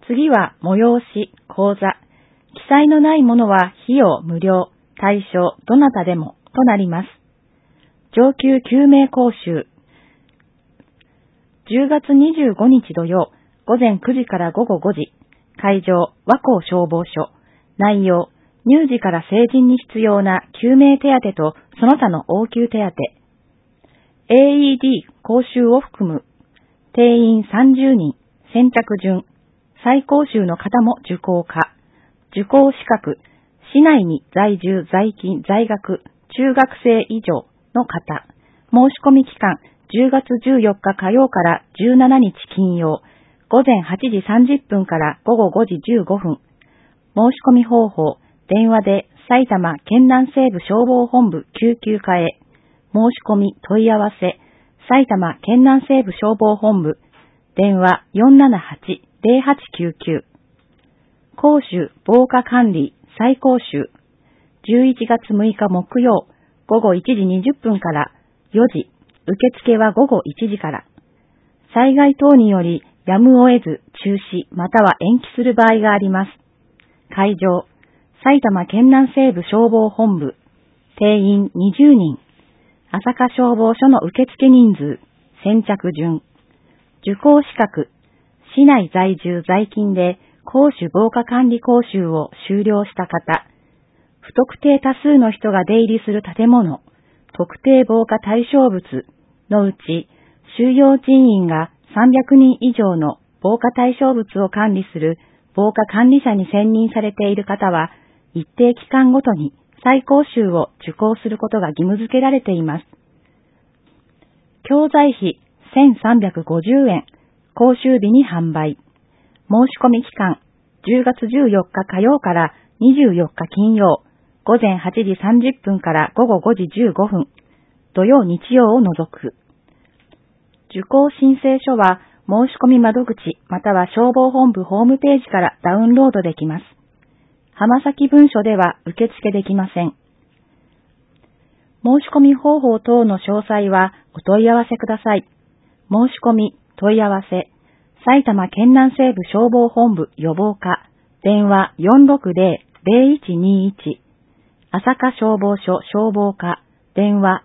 次は催し、講座。記載のないものは費用無料、対象どなたでもとなります。上級救命講習。10月25日土曜、午前9時から午後5時。会場、和光消防署。内容、乳児から成人に必要な救命手当とその他の応急手当。AED 講習を含む。定員30人、先着順。再講習の方も受講可。受講資格、市内に在住、在勤、在学、中学生以上の方。申し込み期間、10月14日火曜から17日金曜、午前8時30分から午後5時15分。申し込み方法、電話で埼玉県南西部消防本部救急課へ。申し込み問い合わせ、埼玉県南西部消防本部、電話478-0899。講習防火管理再講習。11月6日木曜、午後1時20分から4時。受付は午後1時から。災害等によりやむを得ず中止または延期する場合があります。会場、埼玉県南西部消防本部。定員20人。朝霞消防署の受付人数。先着順。受講資格。市内在住在勤で公主防火管理講習を修了した方。不特定多数の人が出入りする建物。特定防火対象物のうち、収容人員が300人以上の防火対象物を管理する防火管理者に選任されている方は、一定期間ごとに再講習を受講することが義務付けられています。教材費1350円、講習日に販売。申し込み期間、10月14日火曜から24日金曜、午前8時30分から午後5時15分、土曜日曜を除く。受講申請書は申し込み窓口または消防本部ホームページからダウンロードできます。浜崎文書では受付できません。申し込み方法等の詳細はお問い合わせください。申し込み、問い合わせ、埼玉県南西部消防本部予防課、電話460-0121、朝霞消防署消防課、電話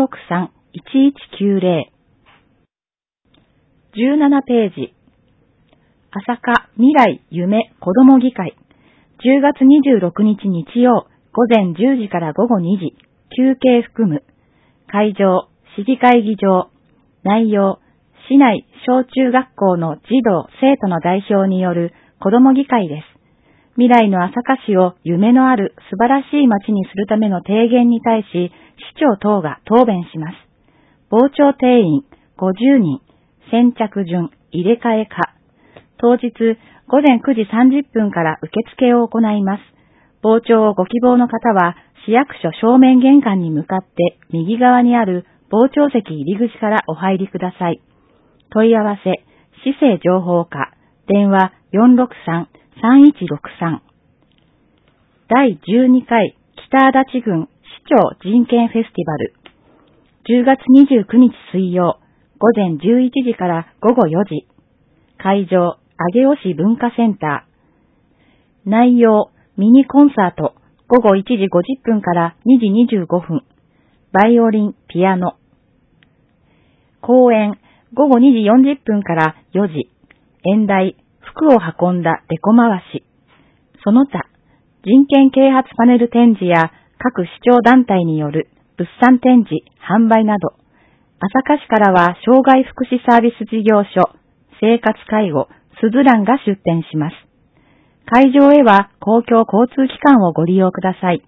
463-1190。17ページ。朝霞未来夢子ども議会。10月26日日曜、午前10時から午後2時、休憩含む。会場、市議会議場。内容、市内小中学校の児童生徒の代表による子ども議会です。未来の朝霞市を夢のある素晴らしい街にするための提言に対し、市長等が答弁します。傍聴定員50人、先着順、入れ替え可。当日、午前9時30分から受付を行います。傍聴をご希望の方は、市役所正面玄関に向かって右側にある傍聴席入り口からお入りください。問い合わせ、市政情報課、電話463-3163。第12回北足立郡市長人権フェスティバル。10月29日水曜、午前11時から午後4時。会場、上尾市文化センター。内容、ミニコンサート、午後1時50分から2時25分。バイオリン、ピアノ。講演、午後2時40分から4時。演題、服を運んだデコ回し。その他、人権啓発パネル展示や各市長団体による物産展示、販売など。朝霞市からは障害福祉サービス事業所、生活介護、すずらんが出展します。会場へは公共交通機関をご利用ください。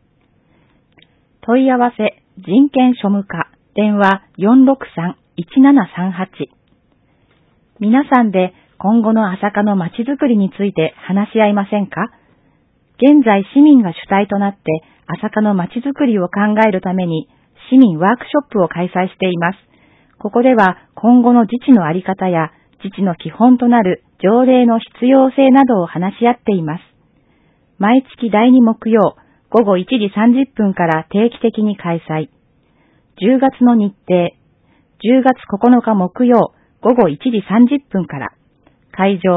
問い合わせ、人権庶務課、電話463-1738。皆さんで今後の朝霞の街づくりについて話し合いませんか？現在市民が主体となって朝霞の街づくりを考えるために市民ワークショップを開催しています。ここでは今後の自治のあり方や自治の基本となる条例の必要性などを話し合っています。毎月第2木曜午後1時30分から定期的に開催。10月の日程、10月9日木曜午後1時30分から。会場、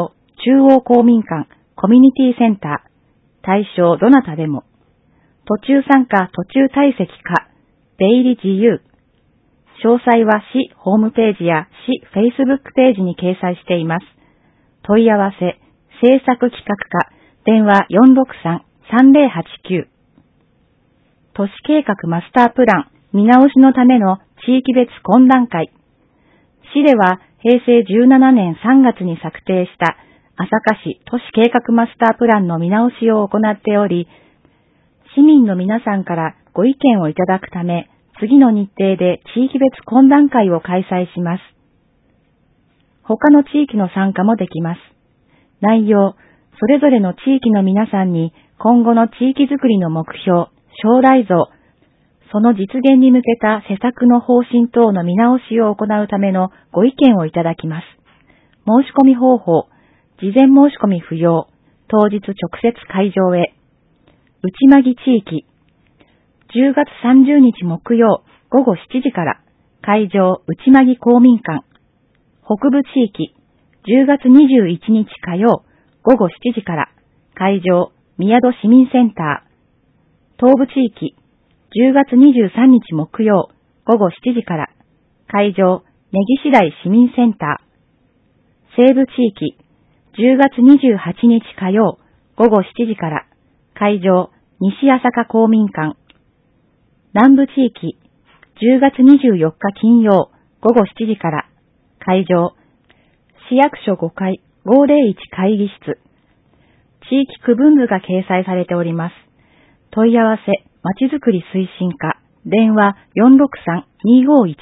中央公民館コミュニティセンター。対象どなたでも。途中参加途中退席か。出入り自由。詳細は市ホームページや市 Facebook ページに掲載しています。問い合わせ、制作企画課、電話463-3089。都市計画マスタープラン見直しのための地域別懇談会。市では平成17年3月に策定した朝霞市都市計画マスタープランの見直しを行っており、市民の皆さんからご意見をいただくため、次の日程で地域別懇談会を開催します。他の地域の参加もできます。内容、それぞれの地域の皆さんに今後の地域づくりの目標、将来像、その実現に向けた施策の方針等の見直しを行うためのご意見をいただきます。申し込み方法、事前申し込み不要、当日直接会場へ。内間木地域、10月30日木曜午後7時から、会場内間木公民館。北部地域、10月21日火曜午後7時から、会場宮戸市民センター。東部地域、10月23日木曜午後7時から、会場根岸台市民センター。西部地域、10月28日火曜午後7時から、会場西朝霞公民館。南部地域、10月24日金曜午後7時から、会場市役所5階501会議室。地域区分図が掲載されております。問い合わせ、まちづくり推進課、電話463-2518。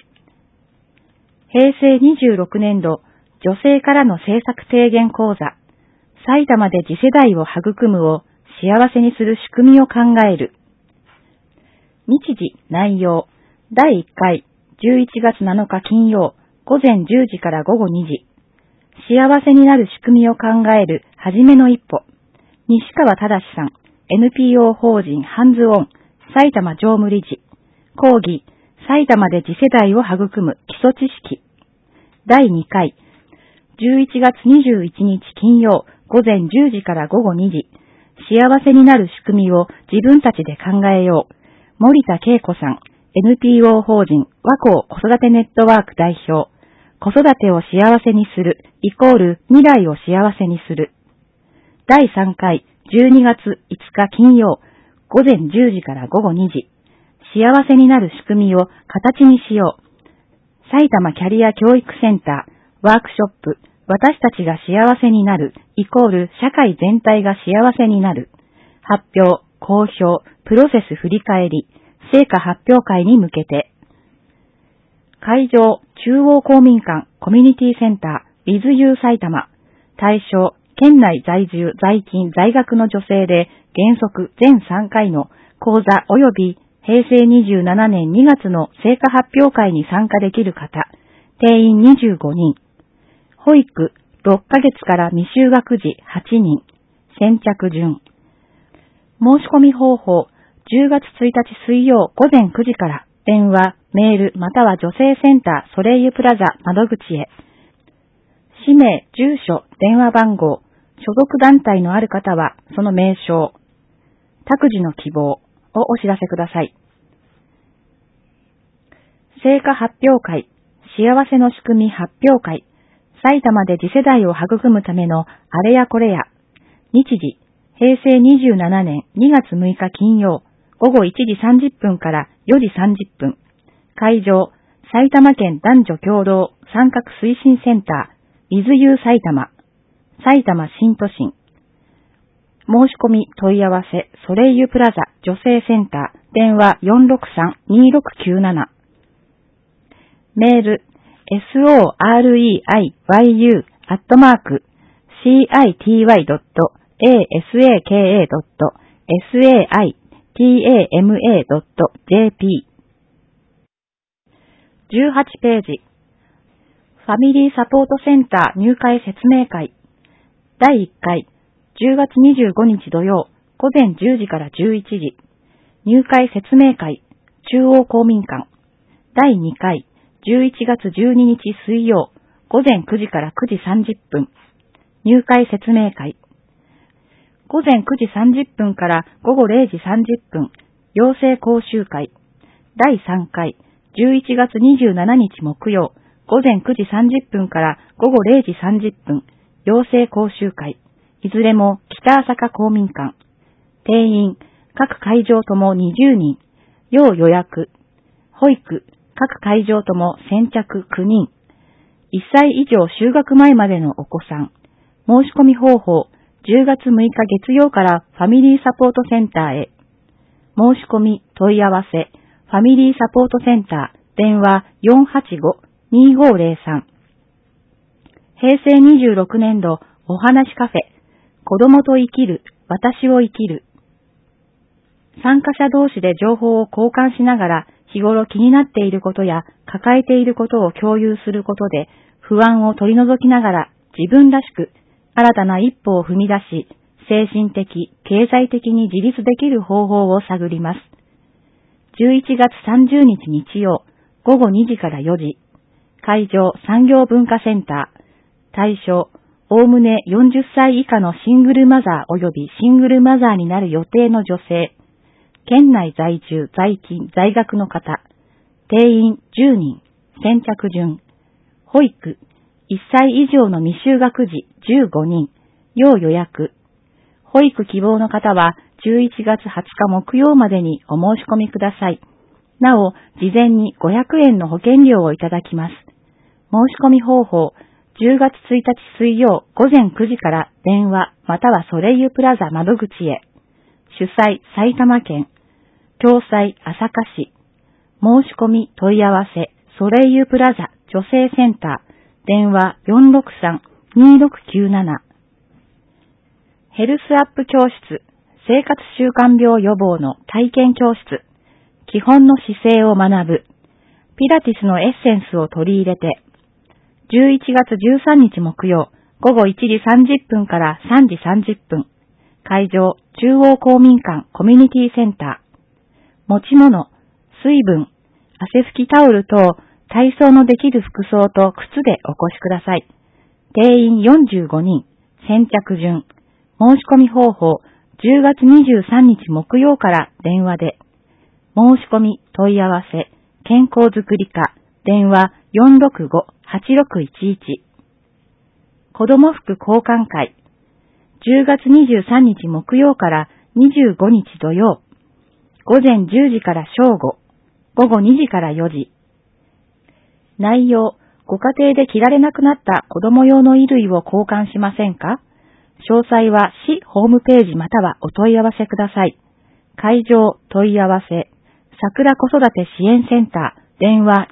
平成26年度、女性からの政策提言講座、埼玉で次世代を育むを幸せにする仕組みを考える。日時、内容、第1回、11月7日金曜、午前10時から午後2時。幸せになる仕組みを考える、はじめの一歩。西川忠さん、NPO 法人ハンズオン、埼玉常務理事。講義、埼玉で次世代を育む基礎知識。第2回、11月21日金曜、午前10時から午後2時。幸せになる仕組みを自分たちで考えよう。森田恵子さん、NPO 法人和光子育てネットワーク代表。子育てを幸せにする、イコール未来を幸せにする。第3回、12月5日金曜、午前10時から午後2時。幸せになる仕組みを形にしよう。埼玉キャリア教育センター、ワークショップ、私たちが幸せになる、イコール社会全体が幸せになる。発表、公表、プロセス振り返り、成果発表会に向けて。会場、中央公民館コミュニティセンター、With You 埼玉。対象、県内在住、在勤、在学の女性で、原則全3回の講座及び平成27年2月の成果発表会に参加できる方、定員25人。保育、6ヶ月から未就学児8人。先着順。申し込み方法、10月1日水曜午前9時から、電話、メールまたは女性センターソレイユプラザ窓口へ。氏名、住所、電話番号、所属団体のある方はその名称、託児の希望をお知らせください。成果発表会、幸せの仕組み発表会、埼玉で次世代を育むためのあれやこれや。日時、平成27年2月6日金曜、午後1時30分から4時30分。会場、埼玉県男女共同参画推進センター、With You 埼玉、埼玉新都心。申し込み問い合わせ、ソレイユプラザ女性センター、電話463-2697。メール、sorei.city.asaka.saitama.jp。18ページ。ファミリーサポートセンター入会説明会。第1回、10月25日土曜、午前10時から11時。入会説明会、中央公民館。第2回、11月12日水曜、午前9時から9時30分。 入会説明会。午前9時30分から午後0時30分、養成講習会。第3回、11月27日木曜、午前9時30分から午後0時30分、養成講習会。いずれも北朝霞公民館。定員、各会場とも20人。要予約。保育、各会場とも先着9人。1歳以上就学前までのお子さん。申し込み方法、10月6日月曜からファミリーサポートセンターへ。申し込み、問い合わせ、ファミリーサポートセンター、電話 485-2503。平成26年度お話カフェ、子供と生きる、私を生きる。参加者同士で情報を交換しながら、日頃気になっていることや抱えていることを共有することで、不安を取り除きながら自分らしく新たな一歩を踏み出し、精神的、経済的に自立できる方法を探ります。11月30日日曜、午後2時から4時、会場産業文化センター、対象、おおむね40歳以下のシングルマザー及びシングルマザーになる予定の女性、県内在住、在勤、在学の方、定員10人、先着順、保育、1歳以上の未就学児15人、要予約。保育希望の方は11月20日木曜までにお申し込みください。なお、事前に500円の保険料をいただきます。申し込み方法、10月1日水曜午前9時から電話またはソレイユプラザ窓口へ。主催埼玉県、共催朝霞市。申し込み問い合わせソレイユプラザ女性センター、電話 463-2697。ヘルスアップ教室、生活習慣病予防の体験教室、基本の姿勢を学ぶ、ピラティスのエッセンスを取り入れて、11月13日木曜、午後1時30分から3時30分、会場中央公民館コミュニティセンター、持ち物、水分、汗拭きタオル等、体操のできる服装と靴でお越しください。定員45人、先着順。申し込み方法、10月23日木曜から電話で。申し込み、問い合わせ、健康づくり課、電話 465-8611。子ども服交換会、10月23日木曜から25日土曜、午前10時から正午、午後2時から4時。内容、ご家庭で着られなくなった子供用の衣類を交換しませんか？詳細は市ホームページまたはお問い合わせください。会場問い合わせ、桜子育て支援センター、電話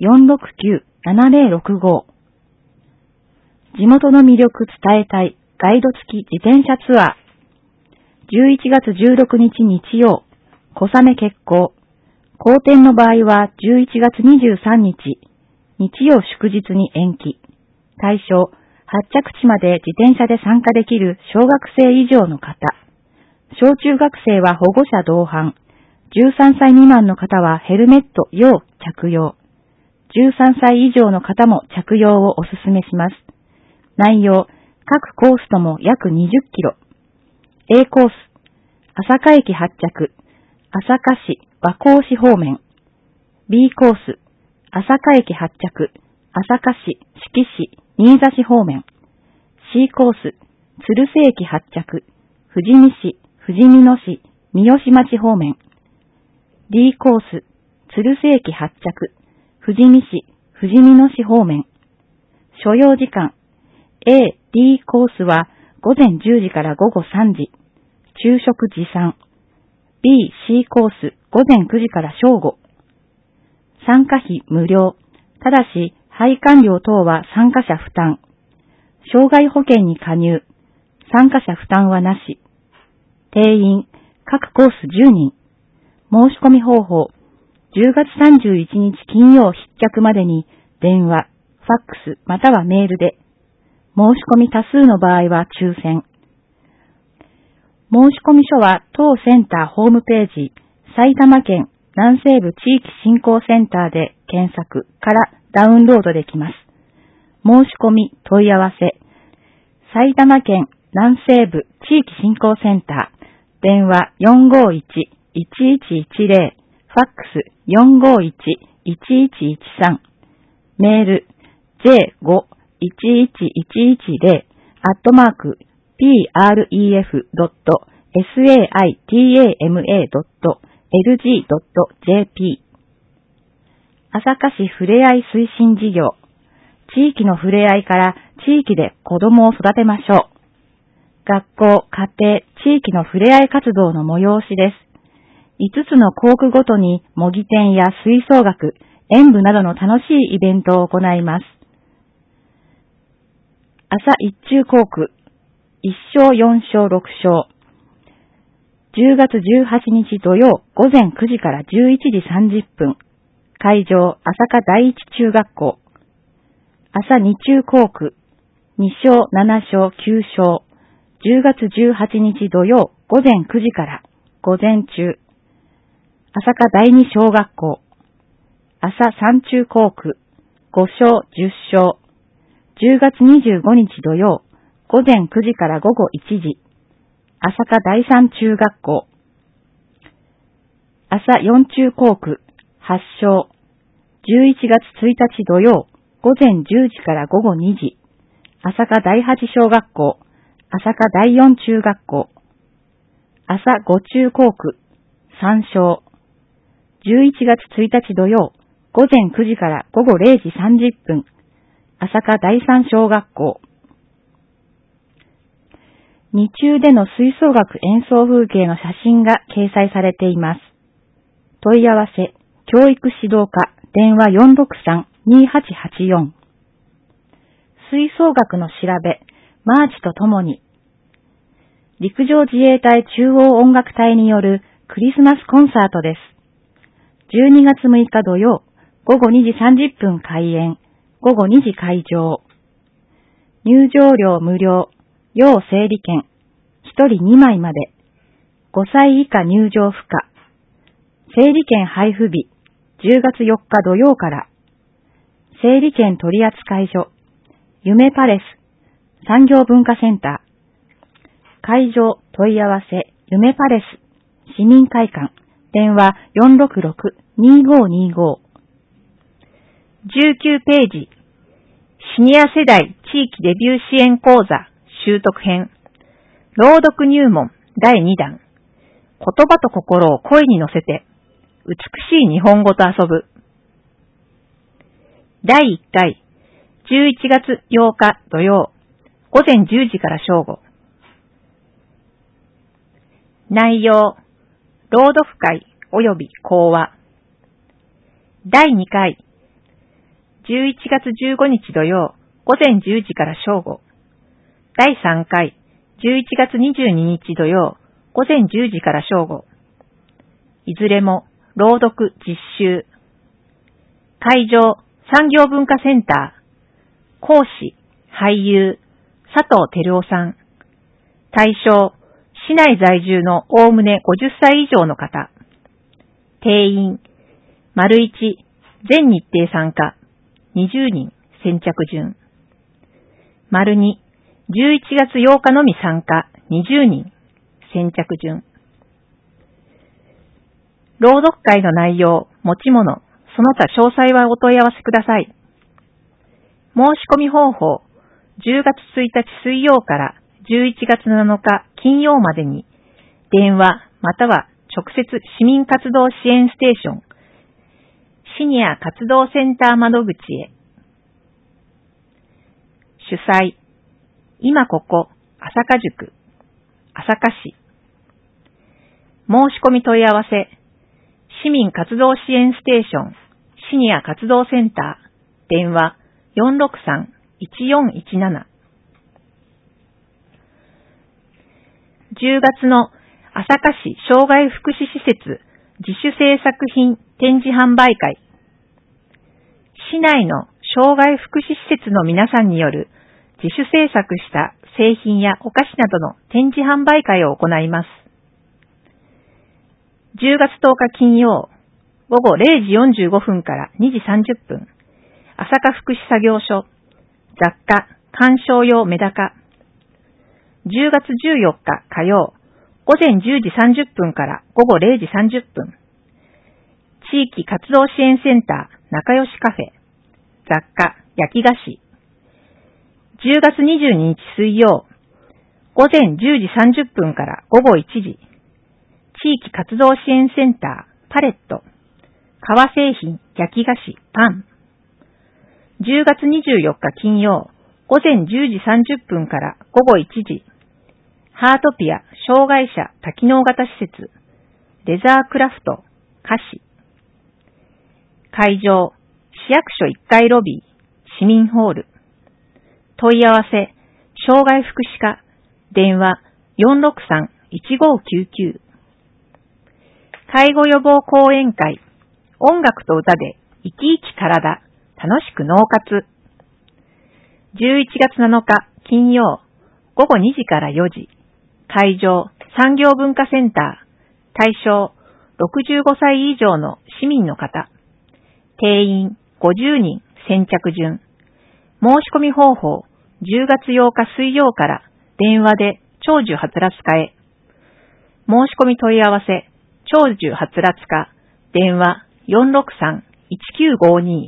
469-7065。地元の魅力伝えたいガイド付き自転車ツアー。11月16日日曜、小雨決行。好天の場合は11月23日、日曜祝日に延期。対象、発着地まで自転車で参加できる小学生以上の方。小中学生は保護者同伴。13歳未満の方はヘルメット要着用。13歳以上の方も着用をお勧めします。内容、各コースとも約20キロ。A コース、朝霞駅発着、朝霞市和光市方面。B コース、朝霞駅発着、朝霞市、志木市、新座市方面。C コース、鶴瀬駅発着、富士見市、富士見野市、三好町方面。D コース、鶴瀬駅発着、富士見市、富士見野市方面。所要時間、A、D コースは午前10時から午後3時、昼食持参。B、C コース、午前9時から正午。参加費無料。ただし、配管料等は参加者負担。障害保険に加入。参加者負担はなし。定員、各コース10人。申し込み方法、10月31日金曜必着までに電話、ファックスまたはメールで。申し込み多数の場合は抽選。申し込み書は当センターホームページ、埼玉県南西部地域振興センターで検索からダウンロードできます。申し込み問い合わせ、 埼玉県南西部地域振興センター、電話451-1110、ファックス451-1113、メール j51111-pref.saitama.lg.jp。 朝霞市ふれあい推進事業。地域のふれあいから地域で子供を育てましょう。学校、家庭、地域のふれあい活動の催しです。5つの校区ごとに模擬店や吹奏楽、演舞などの楽しいイベントを行います。朝一中校区、1小4小6小。10月18日土曜午前9時から11時30分。会場、朝霞第一中学校。朝二中校区、2小7小9小。10月18日土曜午前9時から午前中。朝霞第二小学校。朝三中校区、5小10小。10月25日土曜午前9時から午後1時。朝霞第三中学校。朝四中校区、8小。11月1日土曜午前10時から午後2時。朝霞第八小学校。朝霞第四中学校。朝五中校区、3小。11月1日土曜午前9時から午後0時30分。朝霞第三小学校。二中での吹奏楽演奏風景の写真が掲載されています。問い合わせ、教育指導課、電話463-2884。吹奏楽の調べ、マーチとともに。陸上自衛隊中央音楽隊によるクリスマスコンサートです。12月6日土曜、午後2時30分開演、午後2時開場。入場料無料、要整理券、1人2枚まで。5歳以下入場不可。整理券配布日、10月4日土曜から。整理券取扱所、夢パレス、産業文化センター。会場問い合わせ、夢パレス、市民会館、電話466-2525。 19ページ、シニア世代地域デビュー支援講座習得編、朗読入門第2弾、言葉と心を声に乗せて、美しい日本語と遊ぶ。第1回、11月8日土曜、午前10時から正午。内容、朗読会及び講話。第2回、11月15日土曜、午前10時から正午。第3回、11月22日土曜、午前10時から正午。いずれも朗読実習。会場、産業文化センター。講師、俳優、佐藤輝夫さん。対象、市内在住のおおむね50歳以上の方。定員、丸1、全日程参加、20人、先着順。丸2、11月8日のみ参加、20人、先着順。朗読会の内容、持ち物、その他詳細はお問い合わせください。申し込み方法、10月1日水曜から11月7日金曜までに、電話または直接市民活動支援ステーション、シニア活動センター窓口へ。主催、今ここ、朝霞塾、朝霞市。申し込み問い合わせ、市民活動支援ステーション、シニア活動センター、電話463-1417。10月の朝霞市障害福祉施設自主制作品展示販売会。市内の障害福祉施設の皆さんによる自主制作した製品やお菓子などの展示販売会を行います。10月10日金曜、午後0時45分から2時30分、朝霞福祉作業所、雑貨、鑑賞用メダカ、 10月14日火曜、午前10時30分から午後0時30分。地域活動支援センター仲良しカフェ、雑貨、焼き菓子。10月22日水曜、午前10時30分から午後1時。地域活動支援センターパレット、革製品、焼き菓子、パン。10月24日金曜、午前10時30分から午後1時。ハートピア障害者多機能型施設、レザークラフト、菓子。会場、市役所1階ロビー、市民ホール。問い合わせ、障害福祉課、電話 463-1599。介護予防講演会、音楽と歌で生き生き体、楽しく脳活。11月7日金曜、午後2時から4時。会場、産業文化センター、対象、65歳以上の市民の方。定員50人先着順。申し込み方法、10月8日水曜から電話で長寿はつらつ課へ。申し込み問い合わせ、長寿はつらつ課、電話 463-1952。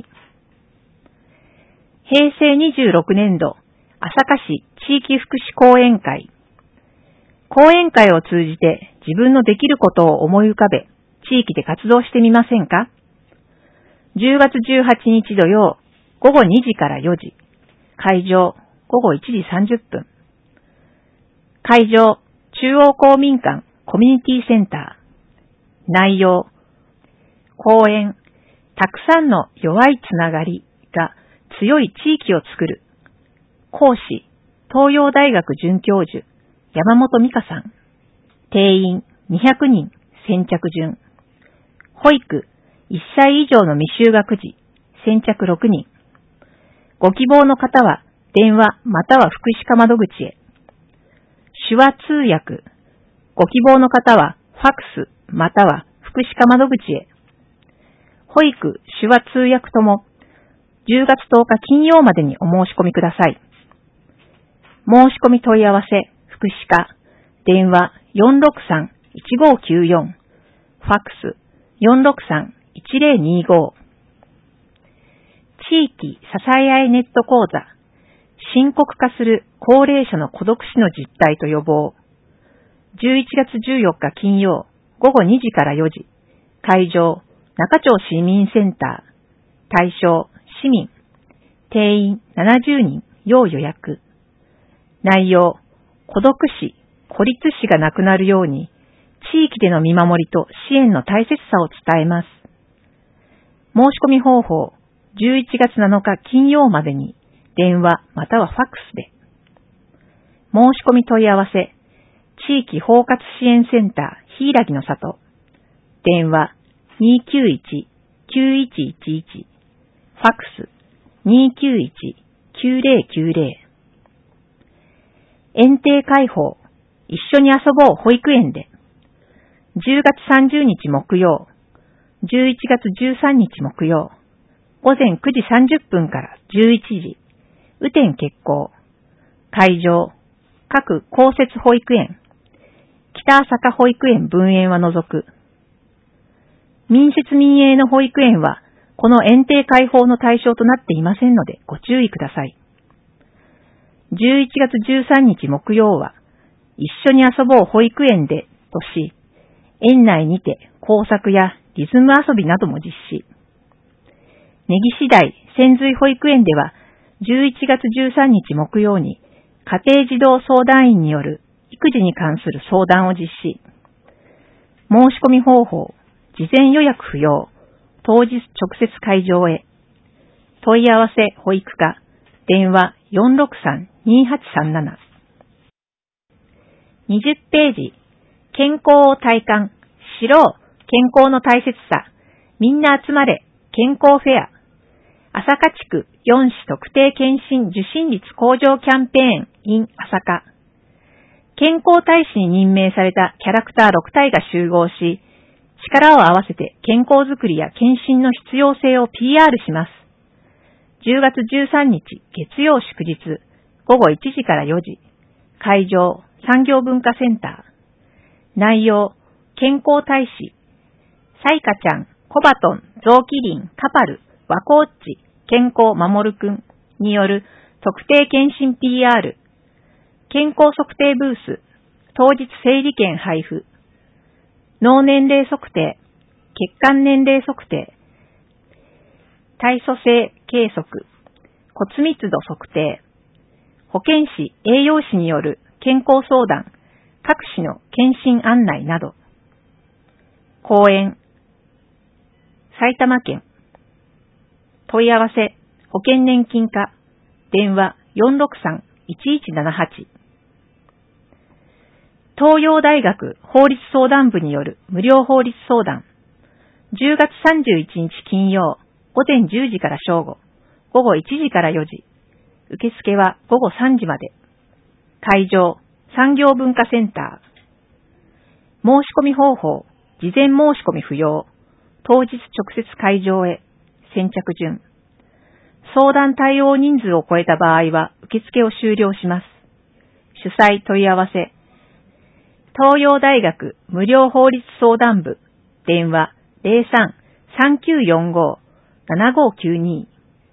平成26年度、朝霞市地域福祉講演会。講演会を通じて自分のできることを思い浮かべ、地域で活動してみませんか？ 10 月18日土曜、午後2時から4時。会場、午後1時30分。会場、中央公民館コミュニティセンター。内容、講演、たくさんの弱いつながりが強い地域を作る。講師、東洋大学准教授、山本美香さん。定員200人先着順。保育1歳以上の未就学児先着6人。ご希望の方は電話または福祉課窓口へ。手話通訳。ご希望の方はファクスまたは福祉課窓口へ。保育、手話通訳とも10月10日金曜までにお申し込みください。申し込み問い合わせ、福祉課、電話 463-1594、ファクス 463-1025。地域支え合いネット講座、深刻化する高齢者の孤独死の実態と予防。11月14日金曜、午後2時から4時。会場、中町市民センター。対象、市民。定員70人、要予約。内容、孤独死、孤立死がなくなるように、地域での見守りと支援の大切さを伝えます。申し込み方法、11月7日金曜までに、電話またはファックスで。申し込み問い合わせ、地域包括支援センター、ひいらぎの里。電話291-9111、ファックス291-9090。園庭開放、一緒に遊ぼう保育園で。10月30日木曜、11月13日木曜、午前9時30分から11時、雨天決行。会場、各公設保育園、北朝霞保育園分園は除く。民設民営の保育園は、この園庭開放の対象となっていませんのでご注意ください。11月13日木曜は、一緒に遊ぼう保育園でとし、園内にて工作やリズム遊びなども実施。根岸台潜水保育園では、11月13日木曜に、家庭児童相談員による育児に関する相談を実施。申し込み方法、事前予約不要、当日直接会場へ。問い合わせ保育課、電話 463-2837。20ページ、健康を体感、知ろう、健康の大切さ、みんな集まれ、健康フェア。朝霞地区4市特定健診受診率向上キャンペーン in 朝霞。健康大使に任命されたキャラクター6体が集合し、力を合わせて健康づくりや健診の必要性を PR します。10月13日月曜祝日午後1時から4時。会場産業文化センター。内容、健康大使、サイカちゃん、コバトン、ゾウキリン、カパル、ワコーッチ、健康守るくんによる特定健診 PR、健康測定ブース、当日整理券配布、脳年齢測定、血管年齢測定、体組成計測、骨密度測定、保健師、栄養士による健康相談、各種の検診案内など。講演、埼玉県。問い合わせ、保険年金課、電話 463-1178。東洋大学法律相談部による無料法律相談。10月31日金曜、午前10時から正午、午後1時から4時。受付は午後3時まで。会場、産業文化センター。申し込み方法、事前申し込み不要。当日直接会場へ。先着順。相談対応人数を超えた場合は受付を終了します。主催問い合わせ。東洋大学無料法律相談部。電話 03-3945-7592。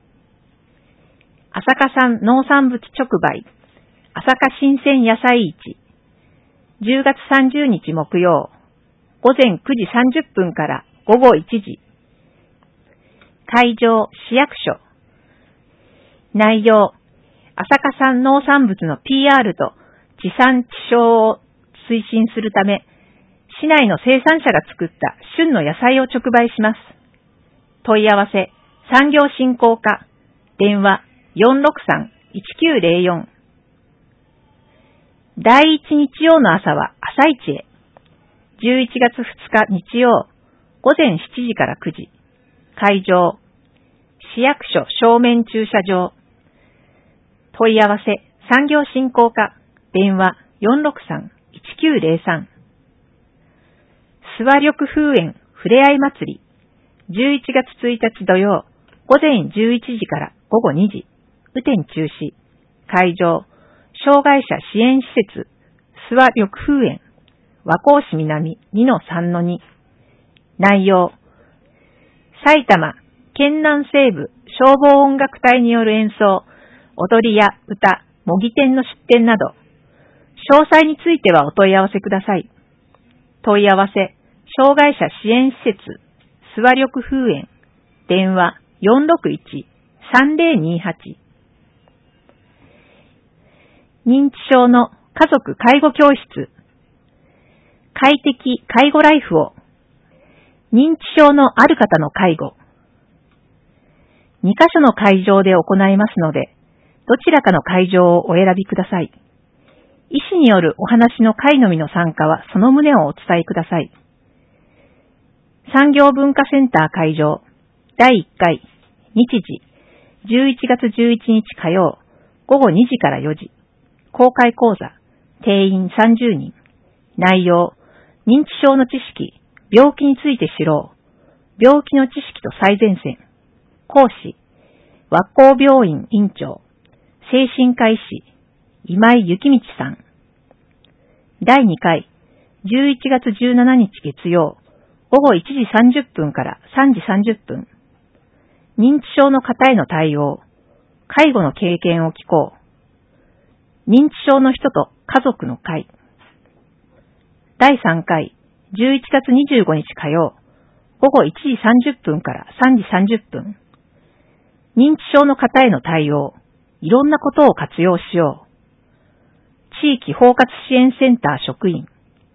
朝霞産農産物直売。朝霞新鮮野菜市。10月30日木曜。午前9時30分から午後1時。会場、市役所。内容、朝霞産農産物の PR と地産地消を推進するため、市内の生産者が作った旬の野菜を直売します。問い合わせ、産業振興課、電話 463-1904。第1日曜の朝は朝市へ。11月2日日曜、午前7時から9時。会場、市役所正面駐車場。問い合わせ、産業振興課、電話 463-1903。諏訪緑風園ふれあい祭り。11月1日土曜、午前11時から午後2時。雨天中止。会場、障害者支援施設、諏訪緑風園、和光市南 2-3-2。内容、埼玉県南西部消防音楽隊による演奏、踊りや歌、模擬店の出展など。詳細についてはお問い合わせください。問い合わせ、障害者支援施設、諏訪緑風園、電話 461-3028。認知症の家族介護教室。快適介護ライフを。認知症のある方の介護。2カ所の会場で行いますので、どちらかの会場をお選びください。医師によるお話の会のみの参加はその旨をお伝えください。産業文化センター会場、第1回、日時、11月11日火曜、午後2時から4時。公開講座、定員30人。内容、認知症の知識、病気について知ろう。病気の知識と最前線。講師、和光病院院長、精神科医師、今井幸道さん。第2回、11月17日月曜、午後1時30分から3時30分。認知症の方への対応、介護の経験を聞こう。認知症の人と家族の会。第3回、11月25日火曜、午後1時30分から3時30分。認知症の方への対応、いろんなことを活用しよう。地域包括支援センター職員。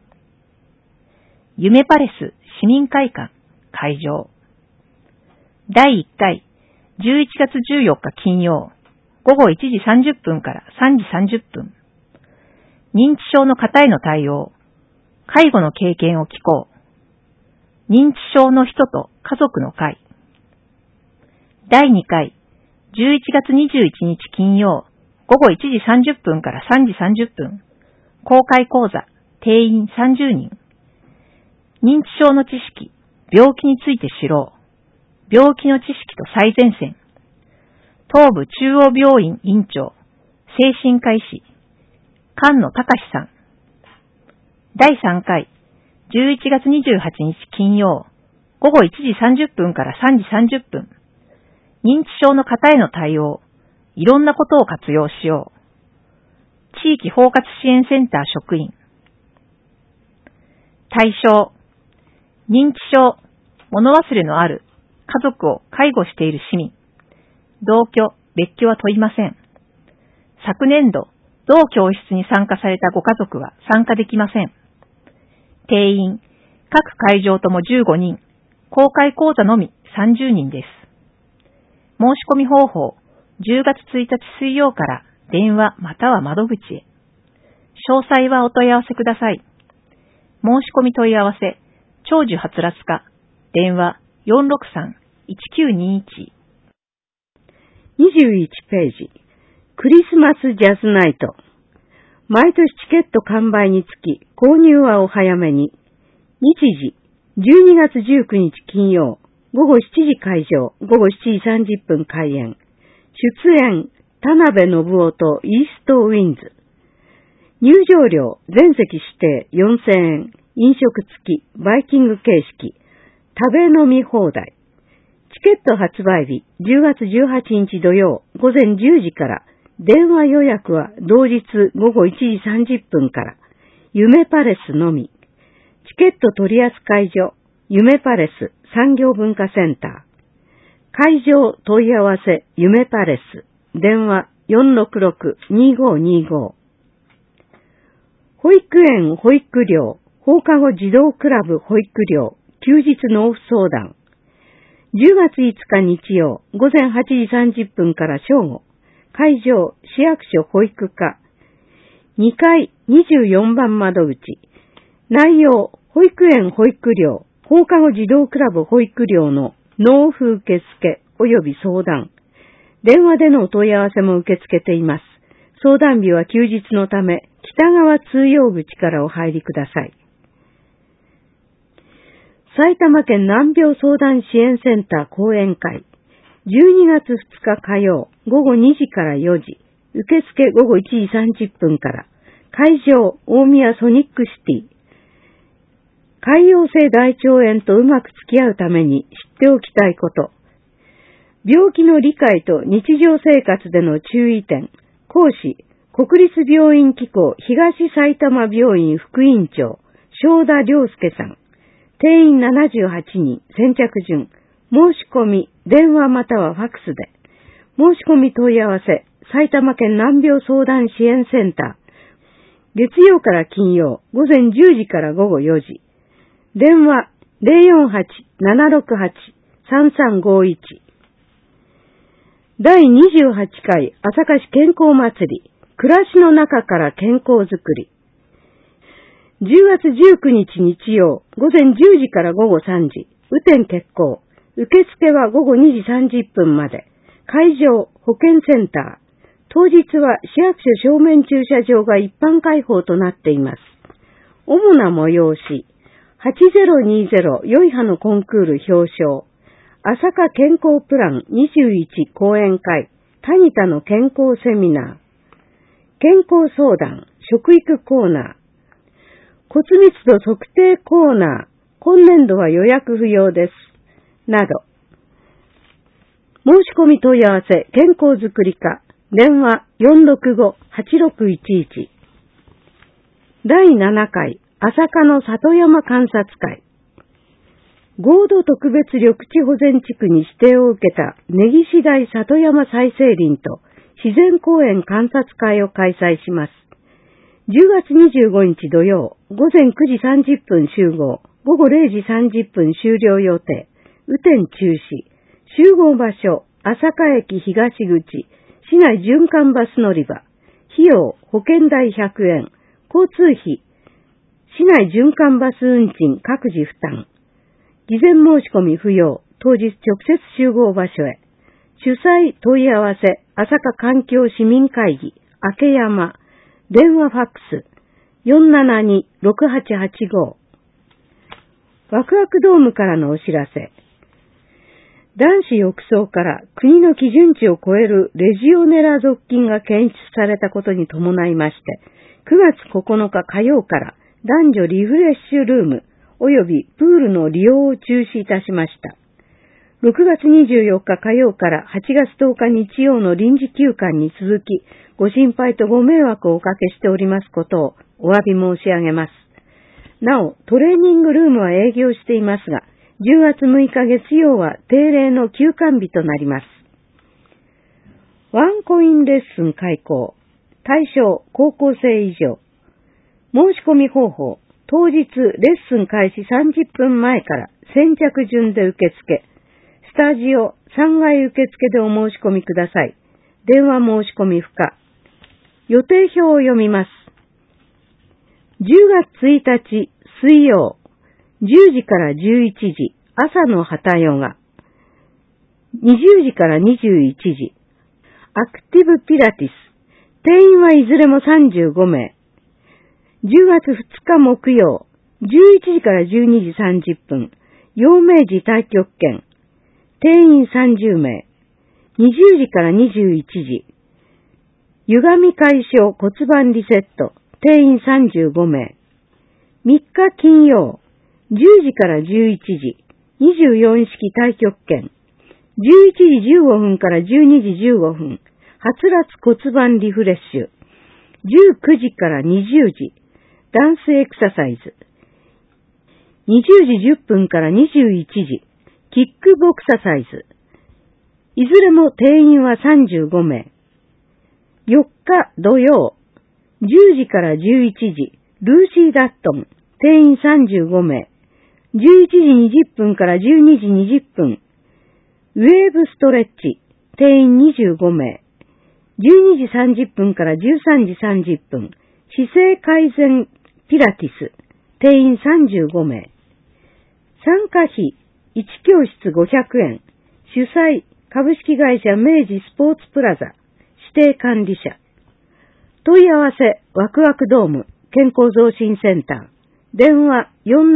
夢パレス市民会館会場。第1回、11月14日金曜、午後1時30分から3時30分。認知症の方への対応、介護の経験を聞こう。認知症の人と家族の会。第2回、11月21日金曜、午後1時30分から3時30分。公開講座、定員30人。認知症の知識、病気について知ろう。病気の知識と最前線。東部中央病院院長、精神科医師、菅野隆さん。 第3回、11月28日金曜、午後1時30分から3時30分。認知症の方への対応、いろんなことを活用しよう。地域包括支援センター職員。対象、認知症、物忘れのある家族を介護している市民。同居、別居は問いません。昨年度、同教室に参加されたご家族は参加できません。定員、各会場とも15人、公開講座のみ30人です。申し込み方法、10月1日水曜から電話または窓口へ。詳細はお問い合わせください。申し込み問い合わせ、長寿はつらつか、電話463-1921。 21ページ、クリスマスジャズナイト。毎年チケット完売につき、購入はお早めに。日時、12月19日金曜、午後7時会場、午後7時30分開演。出演、田辺信夫とイーストウィンズ。入場料、全席指定4000円、飲食付き、バイキング形式、食べ飲み放題。チケット発売日、10月18日土曜、午前10時から、電話予約は同日午後1時30分から、夢パレスのみ。チケット取扱所、夢パレス産業文化センター。会場問い合わせ、夢パレス。電話466-2525。保育園保育料、放課後児童クラブ保育料、休日納付相談。10月5日日曜、午前8時30分から正午。会場、市役所保育課。2階24番窓口。内容、保育園保育料、放課後児童クラブ保育料の納付受付及び相談。電話でのお問い合わせも受け付けています。相談日は休日のため、北側通用口からお入りください。埼玉県難病相談支援センター講演会。12月2日火曜、午後2時から4時。受付午後1時30分から。会場、大宮ソニックシティ。潰瘍性大腸炎とうまく付き合うために知っておきたいこと。病気の理解と日常生活での注意点。講師、国立病院機構東埼玉病院副院長、正田良介さん。定員78人、先着順。申し込み、電話またはファックスで。申し込み問い合わせ、埼玉県難病相談支援センター。月曜から金曜、午前10時から午後4時。電話048-768-3351。第28回朝霞市健康祭り、暮らしの中から健康づくり。10月19日日曜、午前10時から午後3時、雨天決行。受付は午後2時30分まで。会場、保健センター。当日は市役所正面駐車場が一般開放となっています。主な催し、8020よいはのコンクール表彰。朝霞健康プラン21講演会、タニタの健康セミナー。健康相談、食育コーナー。骨密度測定コーナー、今年度は予約不要です。など。申し込み問い合わせ、健康づくり課、電話465-8611。第7回、朝霞の里山観察会。合同特別緑地保全地区に指定を受けた根岸台里山再生林と自然公園観察会を開催します。10月25日土曜、午前9時30分集合、午後0時30分終了予定、雨天中止、集合場所、朝霞駅東口、市内循環バス乗り場、費用、保険代100円、交通費、市内循環バス運賃各自負担、事前申し込み不要、当日直接集合場所へ、主催問い合わせ、朝霞環境市民会議、明山、電話ファックス 472-6885。 ワクワクドームからのお知らせ。男子浴槽から国の基準値を超えるレジオネラ属菌が検出されたことに伴いまして、9月9日火曜から男女リフレッシュルーム及びプールの利用を中止いたしました。6月24日火曜から8月10日日曜の臨時休館に続き、ご心配とご迷惑をおかけしておりますことをお詫び申し上げます。なお、トレーニングルームは営業していますが、10月6日月曜は定例の休館日となります。ワンコインレッスン開講。対象高校生以上。申し込み方法。当日レッスン開始30分前から先着順で受付。スタジオ3階受付でお申し込みください。電話申し込み不可。予定表を読みます。10月1日水曜、10時から11時、朝のハタヨガ。20時から21時、アクティブピラティス。定員はいずれも35名。10月2日木曜、11時から12時30分、陽明寺太極拳。定員30名。20時から21時、歪み解消骨盤リセット。定員35名。3日金曜、10時から11時、24式太極拳。11時15分から12時15分、はつらつ骨盤リフレッシュ。19時から20時、ダンスエクササイズ。20時10分から21時、キックボクササイズ。いずれも定員は35名。4日土曜、10時から11時、ルーシー・ダットン。定員35名。11時20分から12時20分。ウェーブストレッチ。定員25名。12時30分から13時30分。姿勢改善ピラティス。定員35名。参加費、1教室500円。主催、株式会社明治スポーツプラザ。指定管理者。問い合わせ、ワクワクドーム、健康増進センター。電話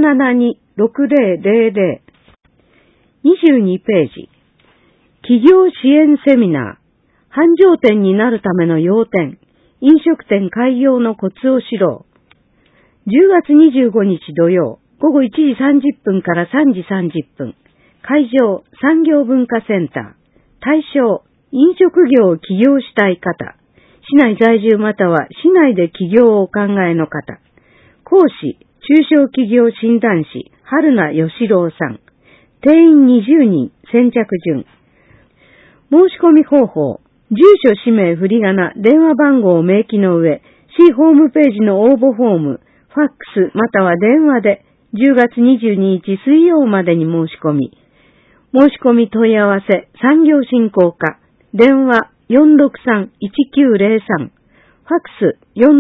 472-6000。22ページ。企業支援セミナー。繁盛店になるための要点。飲食店開業のコツを知ろう。10月25日土曜、午後1時30分から3時30分。会場、産業文化センター。対象、飲食業を起業したい方。市内在住または市内で起業をお考えの方。講師、中小企業診断士、春名義郎さん。定員20人、先着順。申し込み方法、住所、氏名、振り仮名、電話番号を明記の上、市ホームページの応募フォーム、ファックスまたは電話で10月22日水曜までに申し込み。申し込み問い合わせ、産業振興課、電話463-1903、ファックス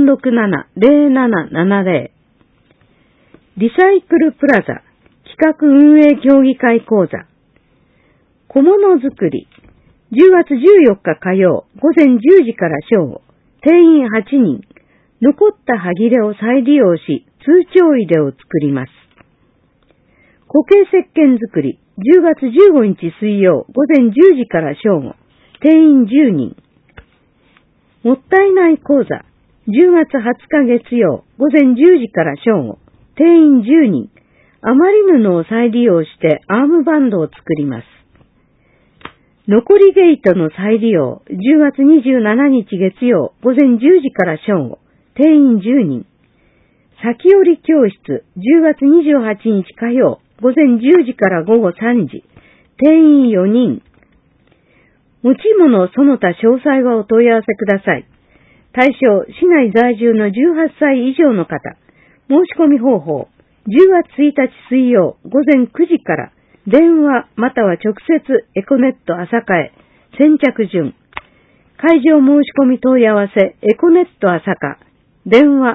467-0770。リサイクルプラザ、企画運営協議会講座。小物作り、10月14日火曜、午前10時から正午、定員8人、残った端切れを再利用し、通帳入れを作ります。固形石鹸作り、10月15日水曜、午前10時から正午、定員10人。もったいない講座、10月20日月曜、午前10時から正午、定員10人。余り布を再利用してアームバンドを作ります。残りゲートの再利用、10月27日月曜、午前10時から正午、定員10人。先折り教室、10月28日火曜、午前10時から午後3時、定員4人。持ち物その他詳細はお問い合わせください。対象、市内在住の18歳以上の方。申し込み方法、10月1日水曜、午前9時から、電話または直接エコネット朝霞へ、先着順。会場申し込み問い合わせ、エコネット朝霞、電話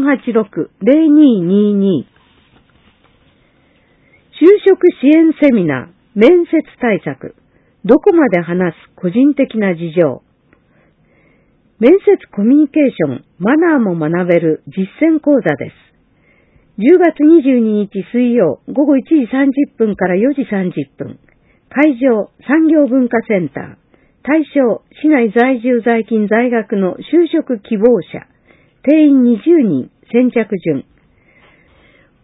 486-0222。就職支援セミナー、面接対策。どこまで話す個人的な事情。面接コミュニケーション、マナーも学べる実践講座です。10月22日水曜、午後1時30分から4時30分。会場、産業文化センター。対象、市内在住在勤在学の就職希望者。定員20人、先着順。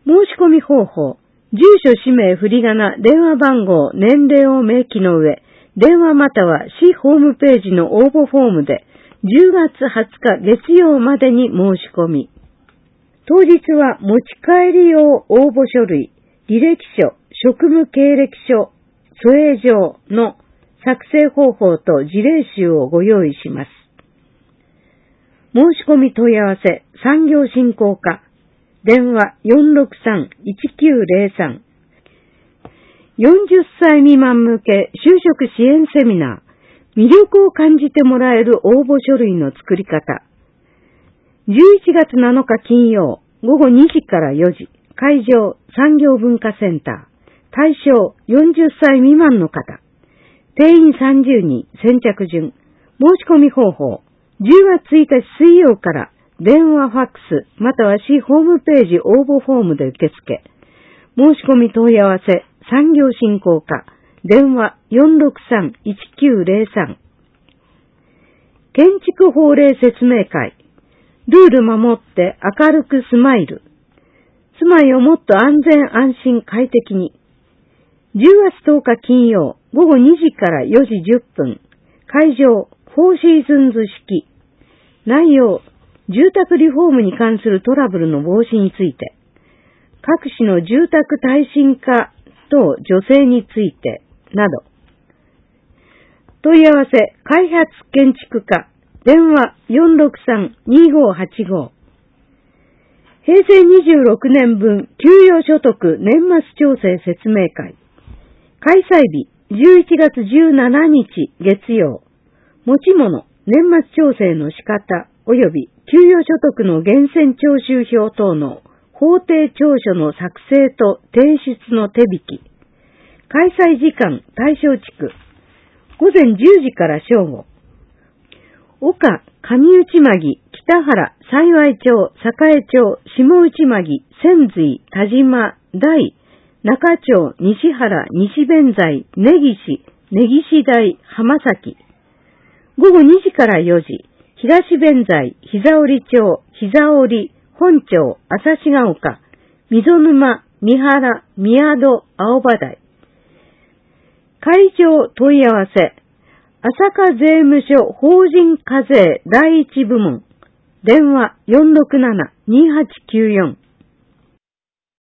申し込み方法。住所、氏名、振り仮名、電話番号、年齢を明記の上、電話または市ホームページの応募フォームで10月20日月曜までに申し込み。当日は持ち帰り用応募書類、履歴書、職務経歴書、添え状の作成方法と事例集をご用意します。申し込み問い合わせ、産業振興課、電話 463-1903。40歳未満向け就職支援セミナー、魅力を感じてもらえる応募書類の作り方。11月7日金曜、午後2時から4時、会場、産業文化センター。対象、40歳未満の方。定員30人、先着順。申し込み方法。10月1日水曜から電話ファックスまたは市ホームページ応募フォームで受付。申し込み問い合わせ産業振興課電話 463-1903。建築法令説明会。ルール守って明るくスマイル。住まいをもっと安全安心快適に。10月10日金曜午後2時から4時10分。会場フォーシーズンズ式。内容、住宅リフォームに関するトラブルの防止について、各市の住宅耐震化と女性についてなど。問い合わせ、開発建築課、電話 463-2585。平成26年分給与所得年末調整説明会。開催日、11月17日月曜。持ち物、年末調整の仕方及び給与所得の源泉徴収票等の法定調書の作成と提出の手引き。開催時間対象地区。午前10時から正午。岡、上内間、北原、幸町、栄町、下内間、千髄、田島、大、中町、西原、西弁財、根岸、根岸台、浜崎。午後2時から4時、東弁財、膝折町、膝折、本町、朝志ヶ丘、溝沼、三原、宮戸、青葉台。会場問い合わせ、朝霞税務署法人課税第一部門、電話 467-2894。